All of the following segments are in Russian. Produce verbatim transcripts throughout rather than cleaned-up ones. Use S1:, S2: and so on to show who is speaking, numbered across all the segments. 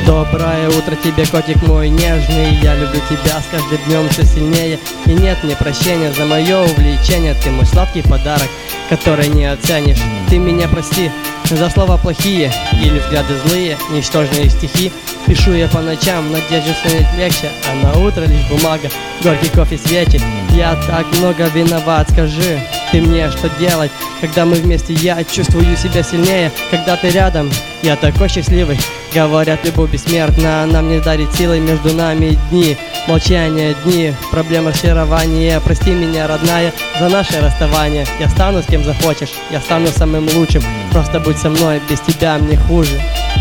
S1: Доброе утро тебе, котик мой нежный. Я люблю тебя с каждым днем все сильнее. И нет мне прощения за мое увлечение. Ты мой сладкий подарок, который не оценишь. Ты меня прости за слова плохие или взгляды злые, ничтожные стихи. Пишу я по ночам, надежду станет легче, а на утро лишь бумага, горький кофе, свечи. Я так много виноват, скажи ты мне, что делать, когда мы вместе, я чувствую себя сильнее. Когда ты рядом, я такой счастливый. Говорят, любовь бессмертна, она мне дарит силы. Между нами дни, молчание, дни, проблема разочарования. Прости меня, родная, за наше расставание. Я стану с кем захочешь, я стану самым лучшим. Просто будь со мной, без тебя мне хуже.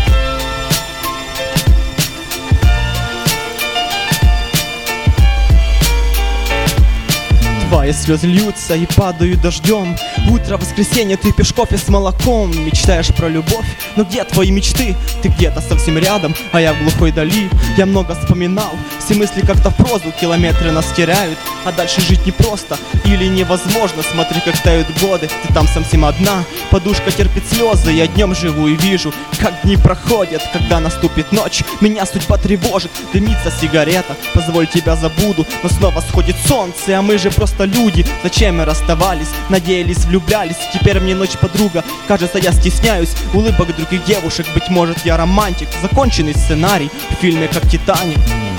S2: Твои слезы льются и падают дождем. Утро воскресенье, ты пьешь кофе с молоком. Мечтаешь про любовь, но где твои мечты? Ты где-то совсем рядом, а я в глухой дали. Я много вспоминал, все мысли как-то в прозу. Километры нас теряют, а дальше жить непросто или невозможно. Смотри, как тают годы, ты там совсем одна. Подушка терпит слезы, я днем живу и вижу, как дни проходят. Когда наступит ночь, меня судьба тревожит. Дымится сигарета, позволь тебя забуду. Но снова сходит солнце, а мы же просто люди. Зачем мы расставались, надеялись, влюблялись. Теперь мне ночь подруга, кажется, я стесняюсь улыбок других девушек. Быть может, я романтик, законченный сценарий в фильме как «Титаник».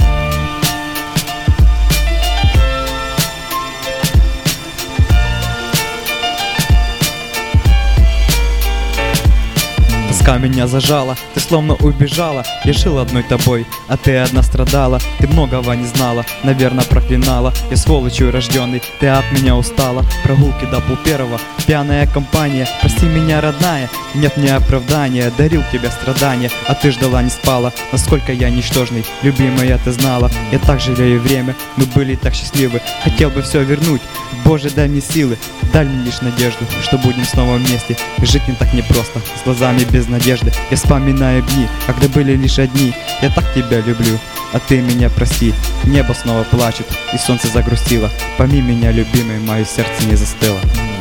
S2: Тоска меня зажала, ты словно убежала. Я жил одной тобой, а ты одна страдала. Ты многого не знала, наверное, проклинала. Я сволочью рожденный, ты от меня устала. Прогулки до пол первого, пьяная компания. Прости меня, родная, нет мне оправдания. Дарил тебе страдания, а ты ждала, не спала. Насколько я ничтожный, любимая, ты знала. Я так жалею время, мы были так счастливы. Хотел бы все вернуть, Боже, дай мне силы. Дай мне лишь надежду, что будем снова вместе. Жить не так непросто, с глазами без надежды. Я вспоминаю дни, когда были лишь одни. Я так тебя люблю, а ты меня прости. Небо снова плачет, и солнце загрустило. Пойми меня, любимый, мое сердце не застыло.